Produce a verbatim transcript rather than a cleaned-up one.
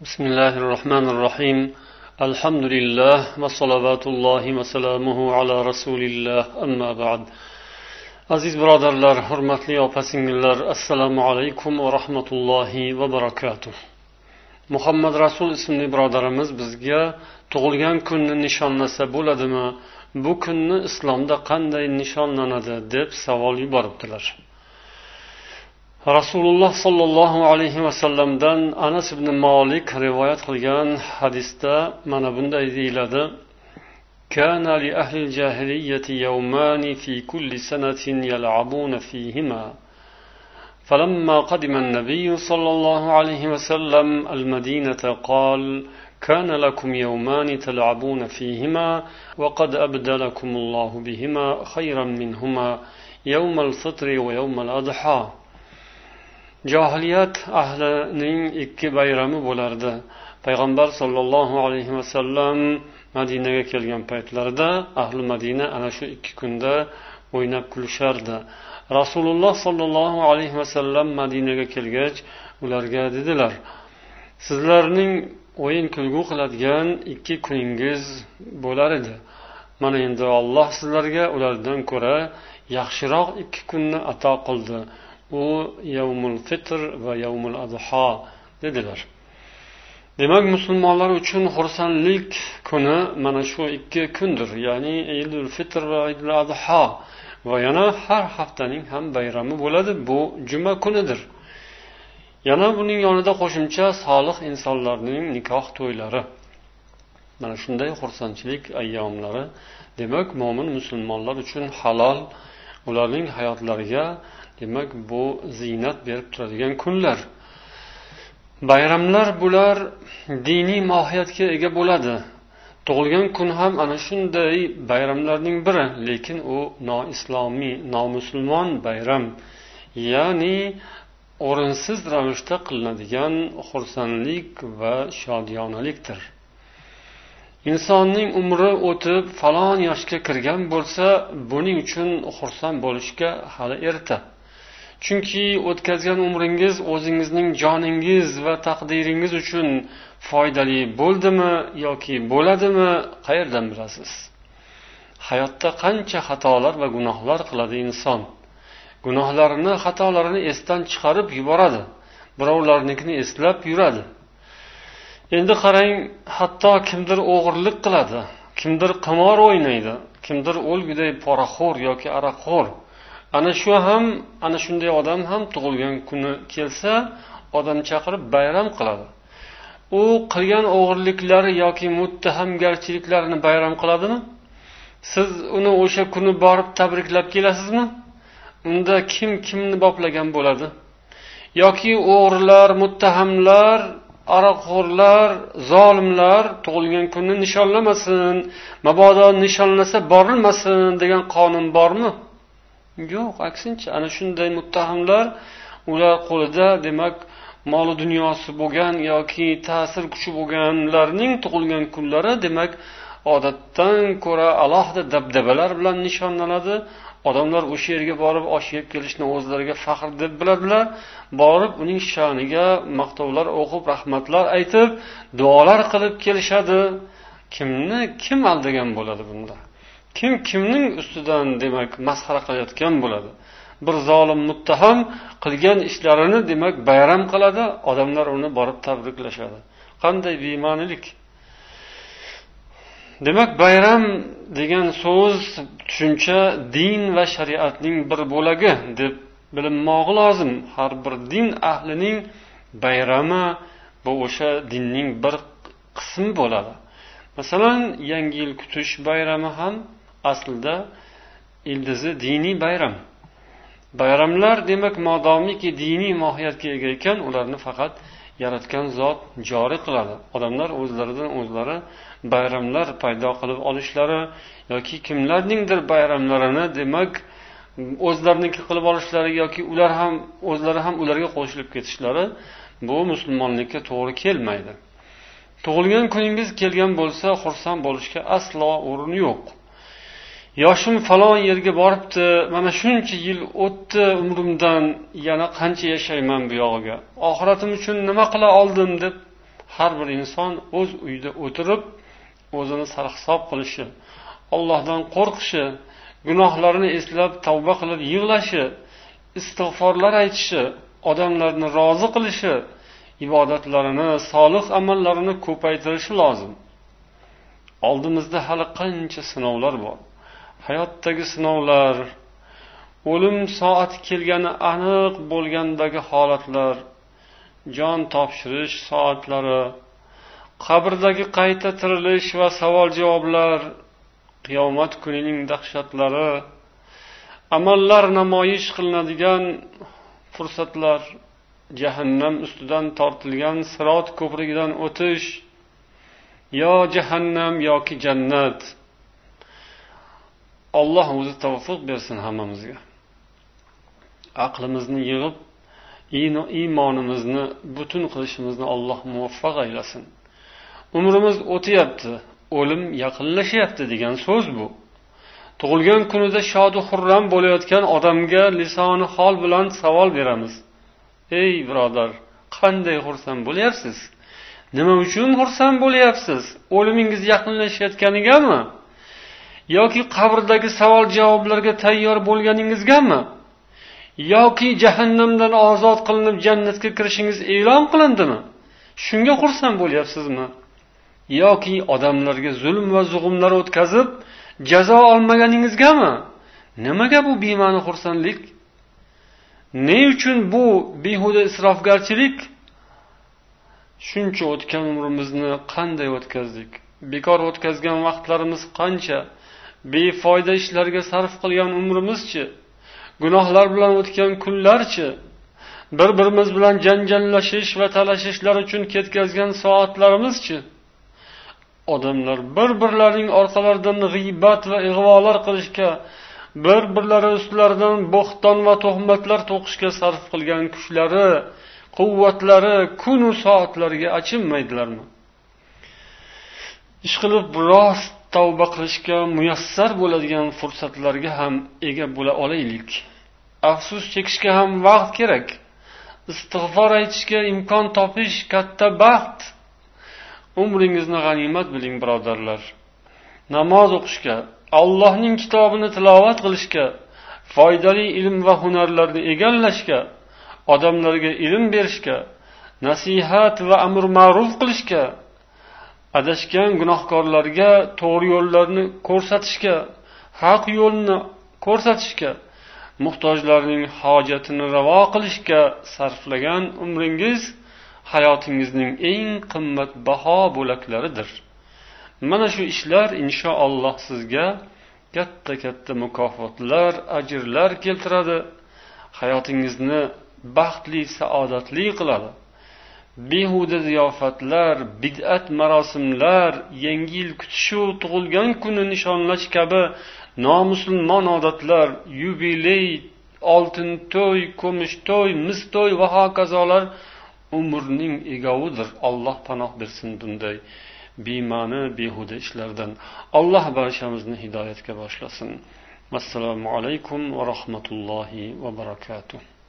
بسم الله الرحمن الرحيم الحمد لله وصلوات الله وسلامه على رسول الله أما بعد Aziz birodarlar, hurmatli opa-singillar, assalomu alaykum va rahmatullohi va barakatuh. Muhammad Rasul ismli birodarimiz bizga tug'ilgan kunni nishonlasa bo'ladimi? Bu kunni islomda qanday nishonlanadi deb savol yuboribdilar. Rasululloh sollallohu alayhi va sallamdan Anas ibn Malik rivoyat qilgan hadisda mana bunday deyiladi: كان لأهل الجاهلية يومان في كل سنة يلعبون فيهما فلما قدم النبي صلى الله عليه وسلم المدينة قال كان لكم يومان تلعبون فيهما وقد أبدلكم الله بهما خيرا منهما يوم الفطر ويوم الأضحى. Jahiliyat ahlining ikki bayrami bo'lardi. Payg'ambar sollallohu alayhi vasallam Madinaga kelgan paytlarida ahli Madina ana shu ikki kunda o'ynab kulishardi. Rasululloh sollallohu alayhi vasallam Madinaga kelgach, ularga dedilar: "Sizlarning o'yin kulgu qiladigan ikki kuningiz bo'lar edi. Mana endi Alloh sizlarga ulardan ko'ra yaxshiroq ikki kunni ato qildi. U Yawmul Fitr va Yawmul Adha" dedilar. Demak, musulmonlar uchun xursandlik kuni mana shu ikki kundir, ya'ni Eidul Fitr va Eidul Adha. Va yana har haftaning ham bayrami bo'ladi, bu juma kunidir. Yana buning yonida qo'shimcha solih insonlarning nikoh to'ylari. Mana shunday xursandchilik ayyomlari, demak, mo'min musulmonlar uchun halol, ularning hayotlariga demak bu ziynat berib turadigan kunlar. Bayramlar bular diniy mohiyatga ega bo'ladi. Tug'ilgan kun ham ana shunday bayramlarning biri, lekin u noislomiy, nomusulmon bayram. Ya'ni o'rinsiz ravishda qilinadigan xursandlik va shodiyonalikdir. Insonning umri o'tib falon yoshga kirgan bo'lsa, buning uchun xursand bo'lishga hali erta. Chunki o'tkazgan umringiz o'zingizning joningiz va taqdiringiz uchun foydali bo'ldimi yoki bo'ladimi, qayerdan bilasiz? Hayotda qancha xatolar va gunohlar qiladi inson. Gunohlarini, xatolarini esdan chiqarib yuboradi. Birovlarnikini eslab yuradi. Endi qarang, hatto kimdir o'g'irlik qiladi, kimdir qimor o'ynaydi, kimdir o'lguday poraxo'r yoki aroqxo'r. Ana shu ham, ana shunday odam ham tug'ilgan kuni kelsa, odam chaqirib bayram qiladi. U qilgan o'g'irliklari yoki muttahamgarchiliklarini bayram qiladimi? Siz uni o'sha kuni borib tabriklab kelasizmi? Unda kim kimni boplagan bo'ladi? Yoki o'g'rilar, muttahamlar, aroqxo'rlar, zolimlar tug'ilgan kunni nishonlamasin, mabodo nishonlasa borilmasin degan qonun bormi? Yo'q, aksincha, ana shunday muttahamlar, ular qo'lida demak mol dunyosi bo'lgan yoki ta'sir kuchi bo'lganlarning tug'ilgan kunlari demak odatdan ko'ra alohida dabdabalar bilan nishonlanadi. Odamlar o'sha yerga borib osh yeb kelishni o'zlariga faxr deb biladilar. Borib uning sha'niga maqtovlar o'qib, rahmatlar aytib, duolar qilib kelishadi. Kimni kim aldagan bo'ladi bunda? Kim kimning ustidan demak masxara qilayotgan bo'ladi? Bir zolim muttaham qilgan ishlarini demak bayram qiladi, odamlar uni borib tabriklashadi. Qanday be'ma'nilik! Demak, bayram degan so'z, tushuncha din va shariatning bir bo'lagi deb bilinmog'i lozim. Har bir din ahlining bayrami bu o'sha dinning bir qismi bo'ladi. Masalan, yangi yil kutish bayrami ham aslida ildizi diniy bayram. Bayramlar demak modomiki diniy mohiyatga ega ekan, ularni faqat yaratgan zot joriy qiladi. Odamlar o'zlaridan o'zlari bayramlar paydo qilib olishlari yoki kimlarningdir bayramlarini demak o'zlariniki qilib olishlari yoki ular ham o'zlari ham ularga qo'shilib ketishlari bu musulmonlikka to'g'ri kelmaydi. Tug'ilgan kuningiz kelgan bo'lsa, xursand bo'lishga aslo o'rin yo'q. Yoshim falon yerga boribdi, mana shuncha yil o'tdi umrimdan, yana qancha yashayman bu yog'iga. Oxiratim uchun nima qila oldim deb har bir inson o'z uyida o'tirib o'zini sarhisob qilishi, Allohdan qo'rqishi, gunohlarini eslab tavba qilib yig'lashi, istig'forlar aytishi, odamlarni rozi qilishi, ibodatlarini, solih amallarini ko'paytirishi lozim. Oldimizda hali qancha sinovlar bor. Hayotdagi sinovlar, o'lim soati kelgani aniq bo'lgandagi holatlar, jon topshirish soatlari, qabrdagi qayta tirilish va savol-javoblar, qiyomat kunining dahshatlari, amallar namoyish qilinadigan fursatlar, jahannam ustidan tortilgan sirot ko'prigidan o'tish, yo jahannam yoki jannat. Alloh o'zi tavfiq bersin hammamizga. Aqlimizni yig'ib, iymonimizni butun qilishimizni Alloh muvaffaq aylasin. Umrimiz o'tyapti, o'lim yaqinlashyapti degan so'z bu. Tug'ilgan kunida shod va xurram bo'layotgan odamga lisoni hol bilan savol beramiz. Ey birodar, qanday xursand bo'lyapsiz? Nima uchun xursand bo'lyapsiz? O'limingiz yaqinlashayotganigami? Yoki qabrdagi savol-javoblarga tayyor bo'lganingizgami? Yoki jahannamdan ozod qilinib jannatga kirishingiz e'lon qilindimi? Shunga xursand bo'lyapsizmi? Yoki odamlarga zulm va zug'umlar o'tkazib jazo olmaganingizgami? Nimaga bu bema'ni xursandlik? Ne uchun bu behuda isrofgarchilik? Shuncha o'tgan umrimizni qanday o'tkazdik? Bekor o'tkazgan vaqtlarimiz qancha? Befoyda ishlarga sarf qilgan umrimizchi? Gunohlar bilan o'tgan kunlarchi? Bir-birimiz bilan janjallashish va talashishlar uchun ketkazgan soatlarimizchi? Odamlar bir-birlarining orqalaridan g'iybat va ig'volar qilishga, bir-birlari ustlaridan bo'xton va tuhmatlar to'qishga sarf qilgan kuchlari, quvvatlari, kun va soatlariga achinmaydilarmi? Ishqilib rost tavba qilishga muyassar bo'ladigan fursatlarga ham ega bo'la olaylik. Afsus chekishga ham vaqt kerak. Istig'for aytishga imkon topish katta baxt. Umringizni g'animat biling, birodarlar. Namoz o'qishga, Allohning kitobini tilovat qilishga, foydali ilm va hunarlarni egallashga, odamlarga ilm berishga, nasihat va amr ma'ruf qilishga, adashgan gunohkorlarga to'g'ri yo'llarni ko'rsatishga, haq yo'lni ko'rsatishga, muhtojlarning hojatini ravo qilishga sarflagan umringiz hayotingizning eng qimmatbaho bo'laklaridir. Mana shu ishlar inshaalloh sizga katta-katta mukofotlar, ajrlar keltiradi. Hayotingizni baxtli, saodatli qiladi. Behuda ziyofatlar, bid'at marosimlar, yangi yil kutishuv, tug'ilgan kunni nishonlash kabi nomusulmon odatlar, yubiley, oltin to'y, kumush to'y, mis to'y va hokazolar umrning egovidir. Alloh panoh bersin bunday bema'ni, behuda ishlardan. Alloh barchamizni hidoyatga boshlasin. Assalomu alaykum va rahmatullohi va barakatuh.